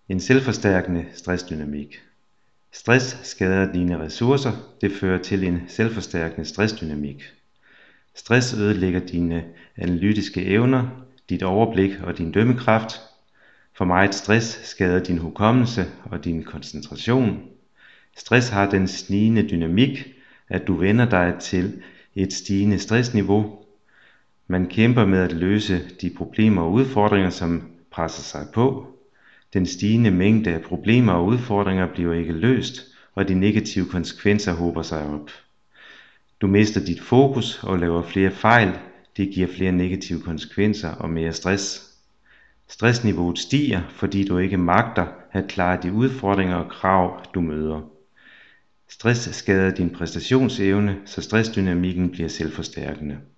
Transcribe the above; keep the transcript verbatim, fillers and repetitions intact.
En selvforstærkende stressdynamik. Stress skader dine ressourcer, det fører til en selvforstærkende stressdynamik. Stress ødelægger dine analytiske evner, dit overblik og din dømmekraft. For meget stress skader din hukommelse og din koncentration. Stress har den snigende dynamik, at du vender dig til et stigende stressniveau. Man kæmper med at løse de problemer og udfordringer, som presser sig på. Den stigende mængde af problemer og udfordringer bliver ikke løst, og de negative konsekvenser hober sig op. Du mister dit fokus og laver flere fejl. Det giver flere negative konsekvenser og mere stress. Stressniveauet stiger, fordi du ikke magter at klare de udfordringer og krav, du møder. Stress skader din præstationsevne, så stressdynamikken bliver selvforstærkende.